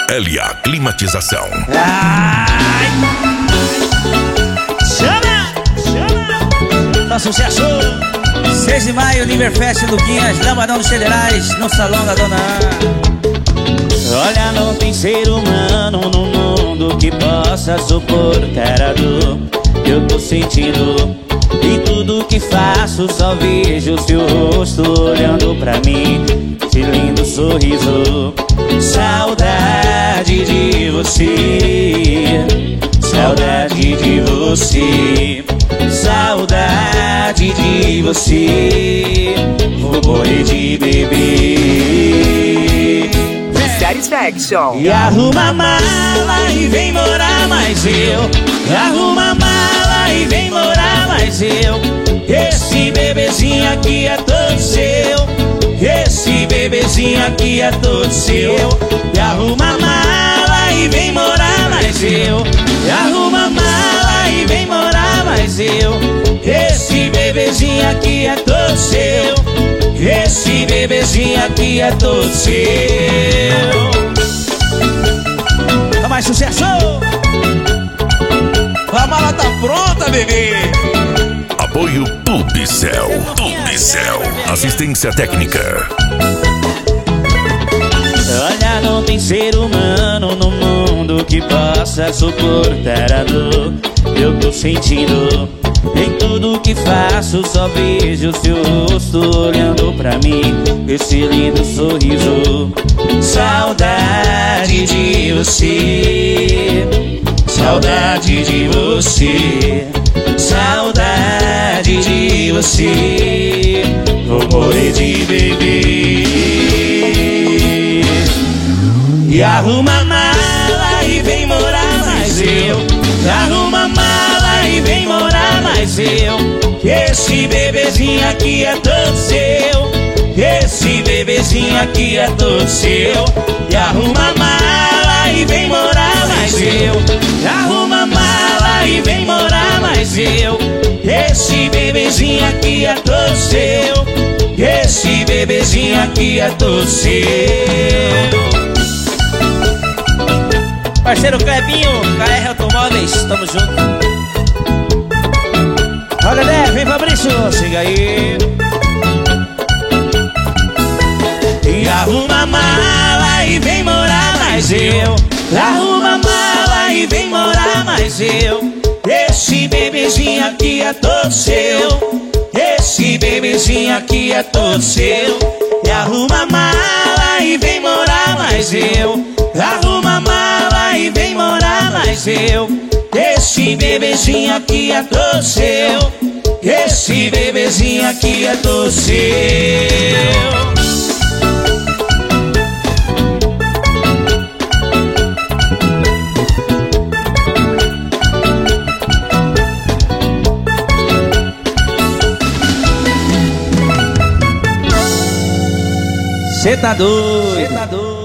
Elia Climatização. Ai. Chama! Tá sucesso! 6 de maio, Univerfest, Luquinhas, Lambadão dos Federais, no Salão da Dona Ana. Olha, não tem ser humano no mundo que possa suportar a dor que eu tô sentindo. Em tudo que faço só vejo seu rosto olhando pra mim, esse lindo sorriso. Saudade de você, saudade de você, saudade de você. Vou morrer de beber. Satisfaction. E arruma a mala e vem morar mais eu. Arruma a mala e vem morar mais eu. Esse bebezinho aqui é todo seu. Esse bebezinho aqui é todo seu. E arruma a mala e vem morar mais eu. E arruma a mala e vem morar mais eu. Esse bebezinho aqui é todo seu. Esse bebezinho aqui é todo seu. Tá mais sucesso! A mala tá pronta, bebê! Apoio Publicel. Publicel. Assistência técnica. Olha, não tem ser humano no mundo que possa suportar a dor eu tô sentindo. Em tudo que faço só vejo seu rosto olhando pra mim, esse lindo sorriso. Saudade de você, saudade de você, saudade de você. Vou morrer de beber. E arruma a mala e vem morar mais eu. Arruma a mala e vem morar mais eu. Que esse bebezinho aqui é todo seu. Esse bebezinho aqui é todo seu. E arruma a mala e vem morar mais eu. Arruma a mala e vem morar mais eu. Esse bebezinho aqui é todo seu. Esse bebezinho aqui é todo seu. Parceiro Clebinho, KR Automóveis, tamo junto. Olha, né, vem Fabrício, siga aí. E arruma a mala e vem morar mais eu. Arruma a mala e vem morar mais eu. Esse bebezinho aqui é todo seu. Esse bebezinho aqui é todo seu. E arruma a mala e vem morar mais eu. Arruma a mala e vem morar mais eu. Esse bebezinho aqui é todo seu. Esse bebezinho aqui é todo seu. Cê tá doido.